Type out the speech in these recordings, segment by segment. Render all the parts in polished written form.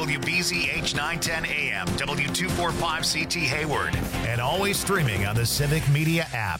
WBZ H910 AM, W245CT Hayward, and always streaming on the Civic Media app.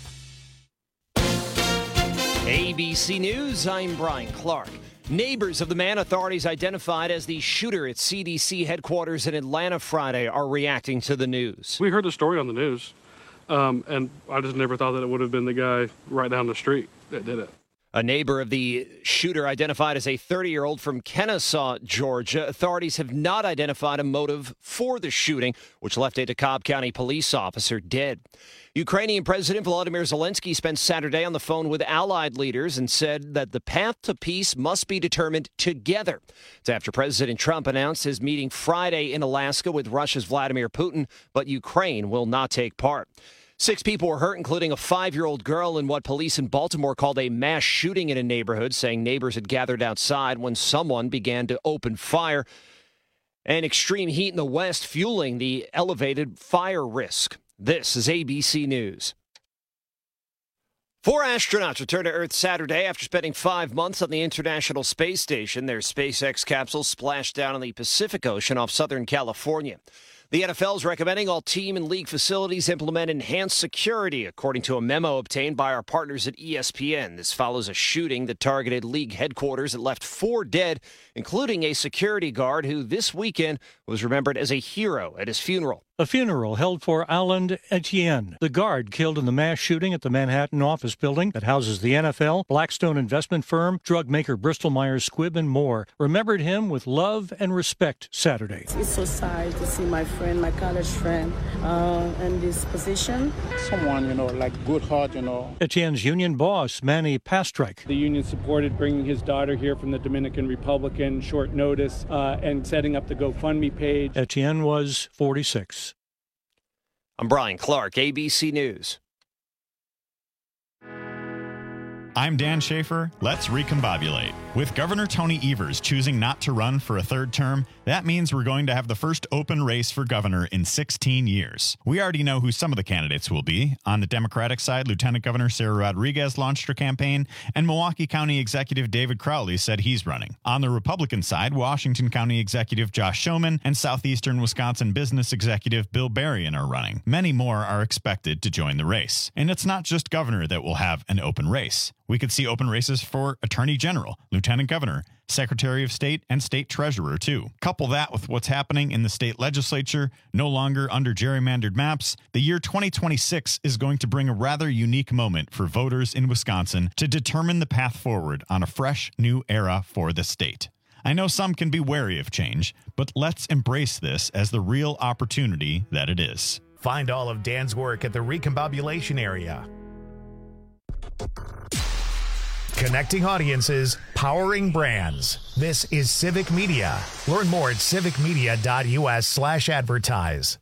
ABC News, I'm Brian Clark. Neighbors of the man authorities identified as the shooter at CDC headquarters in Atlanta Friday are reacting to the news. We heard the story on the news, and I just never thought that it would have been the guy right down the street that did it. A neighbor of the shooter identified as a 30-year-old from Kennesaw, Georgia. Authorities have not identified a motive for the shooting, which left a DeKalb County police officer dead. Ukrainian President Volodymyr Zelensky spent Saturday on the phone with allied leaders and said that the path to peace must be determined together. It's after President Trump announced his meeting Friday in Alaska with Russia's Vladimir Putin, but Ukraine will not take part. 6 people were hurt, including a 5-year-old girl, in what police in Baltimore called a mass shooting in a neighborhood, saying neighbors had gathered outside when someone began to open fire. And extreme heat in the west fueling the elevated fire risk. This is ABC News. 4 astronauts returned to Earth Saturday after spending 5 months on the International Space Station. Their SpaceX capsule splashed down in the Pacific Ocean off Southern California. The NFL is recommending all team and league facilities implement enhanced security, according to a memo obtained by our partners at ESPN. This follows a shooting that targeted league headquarters that left 4 dead, including a security guard who this weekend was remembered as a hero at his funeral. A funeral held for Alain Etienne, the guard killed in the mass shooting at the Manhattan office building that houses the NFL, Blackstone investment firm, drug maker Bristol-Myers Squibb, and more. Remembered him with love and respect Saturday. It's so sad to see my friend, my college friend, in this position. Someone, like good heart, Etienne's union boss, Manny Pastrike. The union supported bringing his daughter here from the Dominican Republic in short notice and setting up the GoFundMe page. Etienne was 46. I'm Brian Clark, ABC News. I'm Dan Schaefer. Let's recombobulate. With Governor Tony Evers choosing not to run for a 3rd term, that means we're going to have the first open race for governor in 16 years. We already know who some of the candidates will be. On the Democratic side, Lieutenant Governor Sarah Rodriguez launched her campaign, and Milwaukee County Executive David Crowley said he's running. On the Republican side, Washington County Executive Josh Schoeman and Southeastern Wisconsin Business Executive Bill Berrien are running. Many more are expected to join the race. And it's not just governor that will have an open race. We could see open races for Attorney General, Lieutenant Governor, Secretary of State, and State Treasurer, too. Couple that with what's happening in the state legislature, no longer under gerrymandered maps, the year 2026 is going to bring a rather unique moment for voters in Wisconsin to determine the path forward on a fresh, new era for the state. I know some can be wary of change, but let's embrace this as the real opportunity that it is. Find all of Dan's work at the Recombobulation Area. Connecting audiences, powering brands. This is Civic Media. Learn more at civicmedia.us/advertise.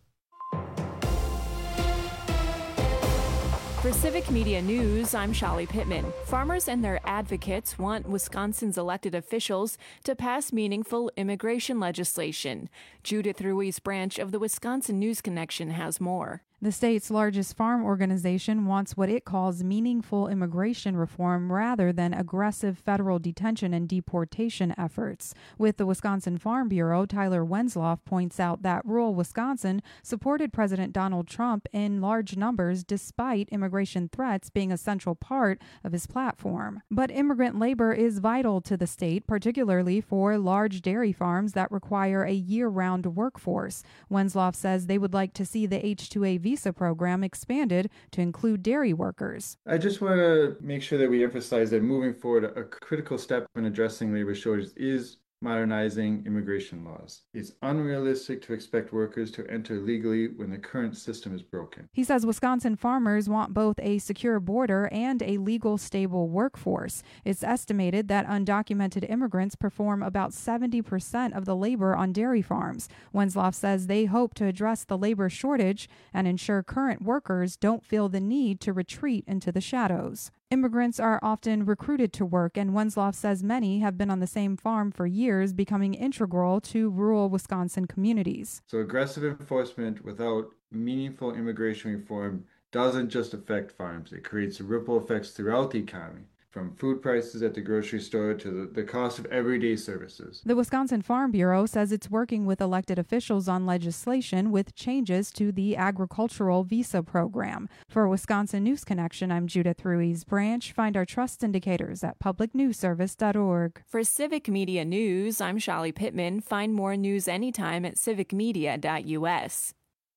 For Civic Media News, I'm Shali Pittman. Farmers and their advocates want Wisconsin's elected officials to pass meaningful immigration legislation. Judith Ruiz Branch of the Wisconsin News Connection has more. The state's largest farm organization wants what it calls meaningful immigration reform rather than aggressive federal detention and deportation efforts. With the Wisconsin Farm Bureau, Tyler Wenzloff points out that rural Wisconsin supported President Donald Trump in large numbers despite immigration threats being a central part of his platform. But immigrant labor is vital to the state, particularly for large dairy farms that require a year-round workforce. Wenzloff says they would like to see the H-2A visa program expanded to include dairy workers. I just want to make sure that we emphasize that moving forward, a critical step in addressing labor shortages is modernizing immigration laws. It's unrealistic to expect workers to enter legally when the current system is broken. He says Wisconsin farmers want both a secure border and a legal, stable workforce. It's estimated that undocumented immigrants perform about 70% of the labor on dairy farms. Wenzloff says they hope to address the labor shortage and ensure current workers don't feel the need to retreat into the shadows. Immigrants are often recruited to work, and Wenzloff says many have been on the same farm for years, becoming integral to rural Wisconsin communities. So aggressive enforcement without meaningful immigration reform doesn't just affect farms. It creates ripple effects throughout the economy. from food prices at the grocery store to the cost of everyday services. The Wisconsin Farm Bureau says it's working with elected officials on legislation with changes to the agricultural visa program. For Wisconsin News Connection, I'm Judith Ruiz Branch. Find our trust indicators at publicnewsservice.org. For Civic Media News, I'm Shally Pittman. Find more news anytime at civicmedia.us.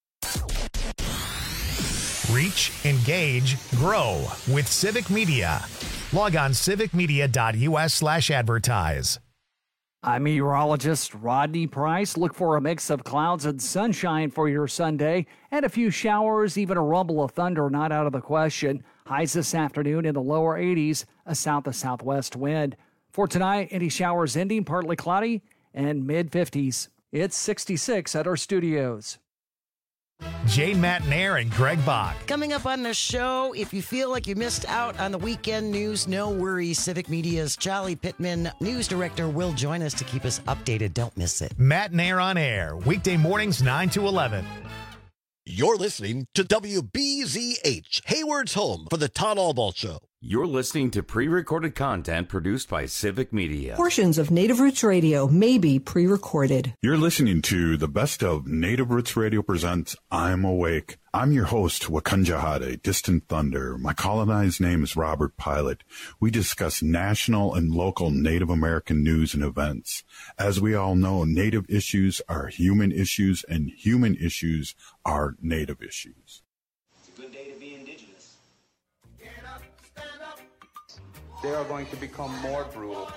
Reach, engage, grow with Civic Media. Log on civicmedia.us/advertise. I'm meteorologist Rodney Price. Look for a mix of clouds and sunshine for your Sunday, and a few showers, even a rumble of thunder not out of the question. Highs this afternoon in the lower 80s, a south to southwest wind. For tonight, any showers ending partly cloudy and mid-50s. It's 66 at our studios. Jane Matnair and Greg Bach. Coming up on the show, if you feel like you missed out on the weekend news, no worries. Civic Media's Shally Pittman, news director, will join us to keep us updated. Don't miss it. Matnair on air, weekday mornings 9 to 11. You're listening to WBZH, Hayward's home for the Todd Albaugh Show. You're listening to pre-recorded content produced by Civic Media. Portions of Native Roots Radio may be pre-recorded. You're listening to the best of Native Roots Radio presents I'm Awake. I'm your host, Wakanja Hade, Distant Thunder. My colonized name is Robert Pilot. We discuss national and local Native American news and events. As we all know, Native issues are human issues, and human issues are Native issues. It's a good day to be indigenous. They are going to become more brutal.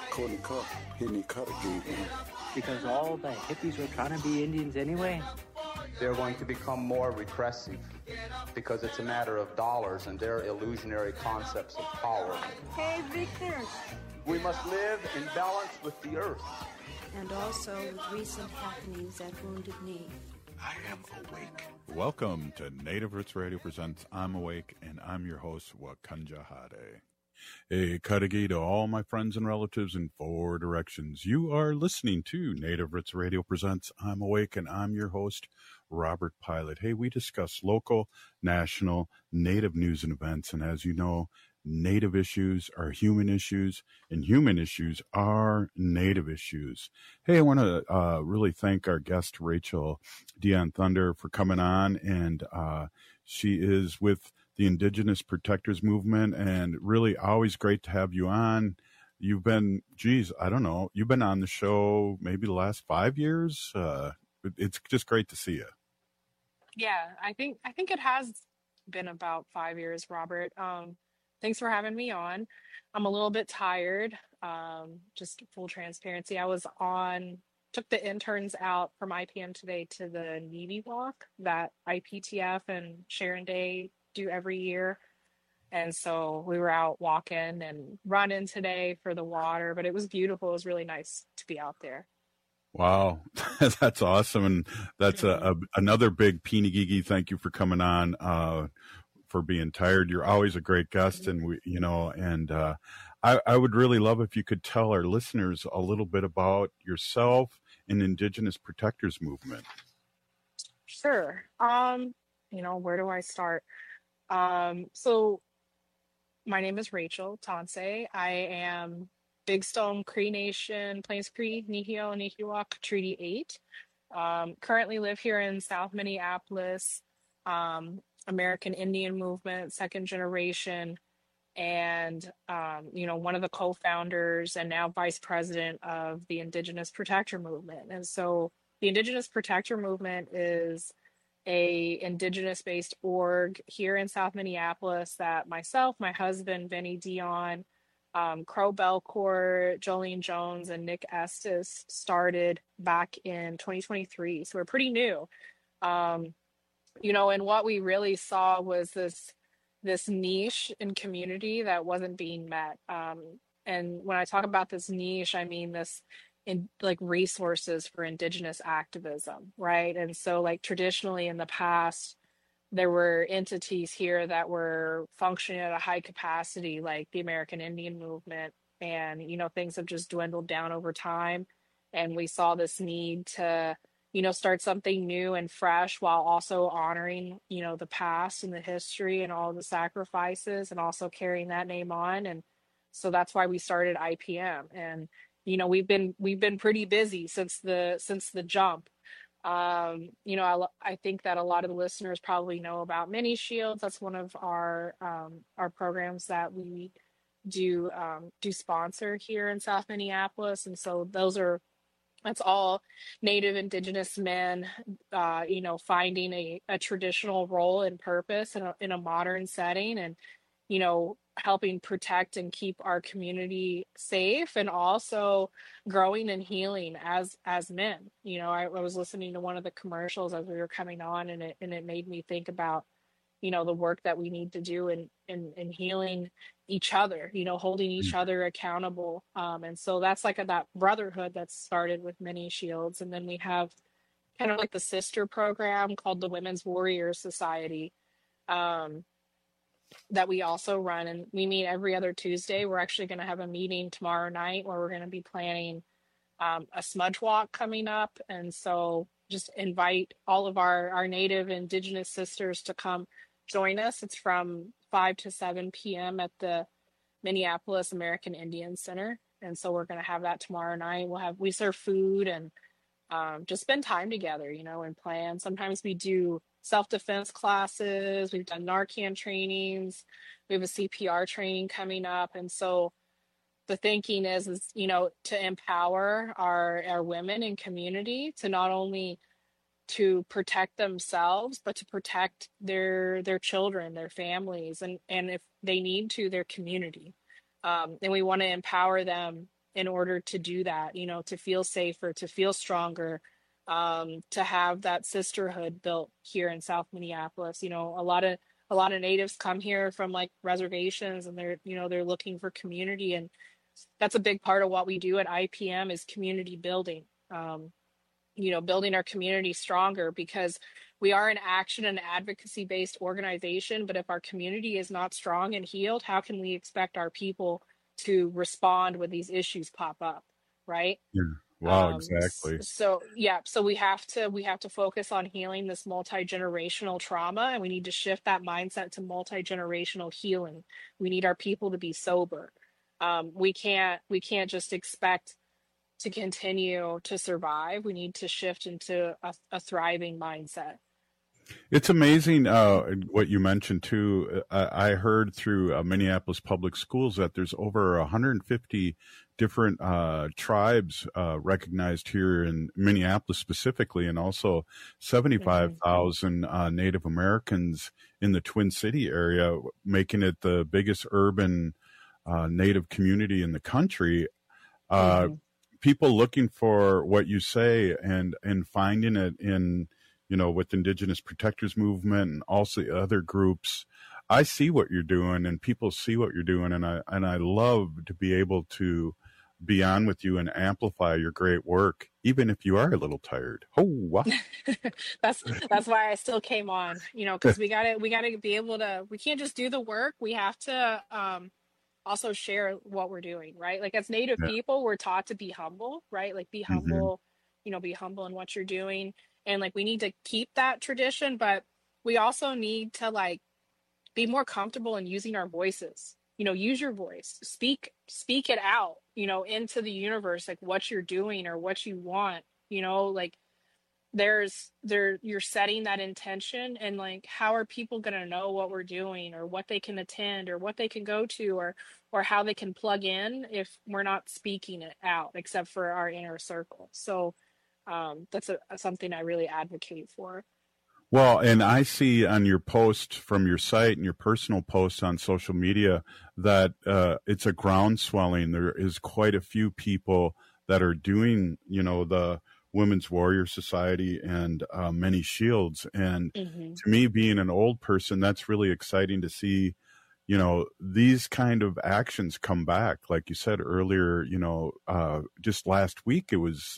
Because all the hippies were trying to be Indians anyway. They're going to become more repressive because it's a matter of dollars and their illusionary concepts of power. Hey, Victor. We must live in balance with the earth. And also with recent happenings at Wounded Knee. I am awake. Welcome to Native Roots Radio presents I'm Awake, and I'm your host, Wakanja Hade. A Kadagi to all my friends and relatives in 4 directions. You are listening to Native Roots Radio presents I'm Awake, and I'm your host, Robert Pilot. Hey, we discuss local, national, Native news and events, and as you know, Native issues are human issues, and human issues are Native issues. Hey, I want to really thank our guest, Rachel Dion Thunder, for coming on, and she is with the Indigenous Protectors Movement, and really always great to have you on. You've been, you've been on the show maybe the last 5 years. It's just great to see you. Yeah, I think it has been about 5 years, Robert. Thanks for having me on. I'm a little bit tired. Just full transparency. Took the interns out from IPM today to the Navy Walk that IPTF and Sharon Day do every year. And so we were out walking and running today for the water, but it was beautiful. It was really nice to be out there. Wow, that's awesome. And that's another big Pinigigi. Thank you for coming on, for being tired. You're always a great guest. And I would really love if you could tell our listeners a little bit about yourself and Indigenous Protectors Movement. Sure. Where do I start? So my name is Rachel Tansay. I am Big Stone Cree Nation, Plains Cree, Nihio, Nihiwak, Treaty 8. Currently live here in South Minneapolis, American Indian Movement, second generation, and, one of the co-founders and now vice president of the Indigenous Protector Movement. And so the Indigenous Protector Movement is a Indigenous-based org here in South Minneapolis that myself, my husband, Benny Dion, Crow Belcourt, Jolene Jones, and Nick Estes started back in 2023. So we're pretty new. And what we really saw was this niche in community that wasn't being met. And when I talk about this niche, I mean this in resources for Indigenous activism, right? And so traditionally in the past, there were entities here that were functioning at a high capacity, like the American Indian Movement, and things have just dwindled down over time. And we saw this need to start something new and fresh while also honoring the past and the history and all the sacrifices, and also carrying that name on. And So that's why we started IPM. And, we've been pretty busy since the jump. I think that a lot of the listeners probably know about Mini Shields. That's one of our programs that we do sponsor here in South Minneapolis. And so that's all Native Indigenous men, finding a traditional role and purpose in a modern setting, and, helping protect and keep our community safe, and also growing and healing as men. I was listening to one of the commercials as we were coming on, and it made me think about, the work that we need to do in healing each other, holding each other accountable. And so that's like that brotherhood that started with Mini Shields. And then we have kind of like the sister program called the Women's Warrior Society, that we also run. And we meet every other Tuesday. We're actually going to have a meeting tomorrow night where we're going to be planning a smudge walk coming up. And so just invite all of our Native Indigenous sisters to come join us. It's from 5 to 7 p.m. at the Minneapolis American Indian Center. And so we're going to have that tomorrow night. We serve food and just spend time together, and plan. Sometimes we do self-defense classes. We've done Narcan trainings. We have a CPR training coming up. And so the thinking is to empower our women and community to not only to protect themselves, but to protect their children, their families, and if they need to, their community. And we want to empower them in order to do that, to feel safer, to feel stronger, to have that sisterhood built here in South Minneapolis. A lot of natives come here from like reservations, and they're looking for community, and that's a big part of what we do at IPM is community building. Building our community stronger, because we are an action and advocacy based organization. But if our community is not strong and healed, how can we expect our people to respond when these issues pop up? Right. Yeah. Wow, exactly. So we have to focus on healing this multi-generational trauma, and we need to shift that mindset to multi-generational healing. We need our people to be sober. We can't just expect to continue to survive. We need to shift into a thriving mindset. It's amazing what you mentioned too. I heard through Minneapolis Public Schools that there's over 150 different tribes recognized here in Minneapolis specifically, and also 75,000 Native Americans in the Twin City area, making it the biggest urban Native community in the country. People looking for what you say and finding it in, with Indigenous Protectors Movement and also other groups. I see what you're doing, and people see what you're doing, and I love to be able to be on with you and amplify your great work, even if you are a little tired. Oh, wow. That's why I still came on, because we gotta be able to. We can't just do the work. We have to also share what we're doing, right? Like as Native people, we're taught to be humble, right? Like be humble, be humble in what you're doing. And like, we need to keep that tradition, but we also need to like be more comfortable in using our voices, use your voice, speak it out, into the universe, like what you're doing or what you want, like you're setting that intention, and like, how are people going to know what we're doing, or what they can attend, or what they can go to, or how they can plug in if we're not speaking it out, except for our inner circle. So that's something I really advocate for. Well, and I see on your post from your site and your personal posts on social media that it's a groundswelling. There is quite a few people that are doing, the Women's Warrior Society and Mini Shields. And to me, being an old person, that's really exciting to see, these kind of actions come back. Like you said earlier, just last week, it was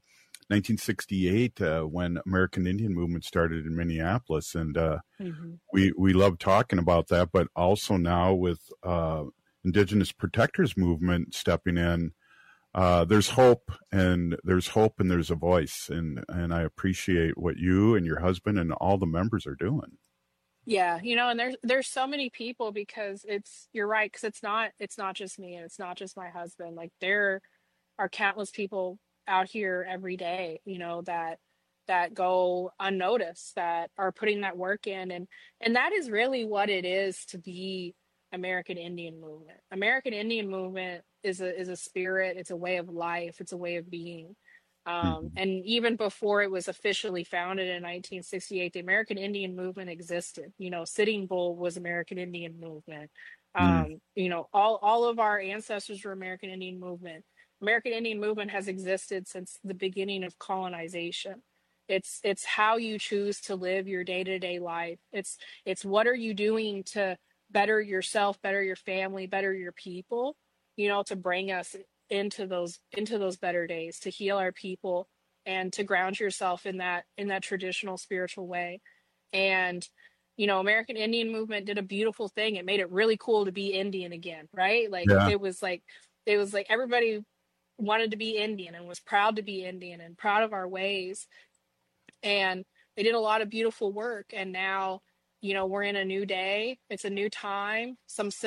1968 when American Indian Movement started in Minneapolis. And we love talking about that, but also now with Indigenous Protectors Movement stepping in, there's hope, and there's a voice, and I appreciate what you and your husband and all the members are doing. Yeah, and there's so many people because you're right, because it's not just me and it's not just my husband. Like there are countless people out here every day, that go unnoticed, that are putting that work in, and that is really what it is to be American Indian movement. American Indian movement is a spirit, it's a way of life, it's a way of being. And even before it was officially founded in 1968, the American Indian movement existed. Sitting Bull was American Indian movement. All of our ancestors were American Indian movement. American Indian movement has existed since the beginning of colonization. It's how you choose to live your day-to-day life. It's what are you doing to better yourself, better your family, better your people, to bring us into those better days, to heal our people and to ground yourself in that traditional spiritual way. And American Indian movement did a beautiful thing. It made it really cool to be Indian again, right? It was like everybody wanted to be Indian and was proud to be Indian and proud of our ways. And they did a lot of beautiful work. And now, we're in a new day. It's a new time. Some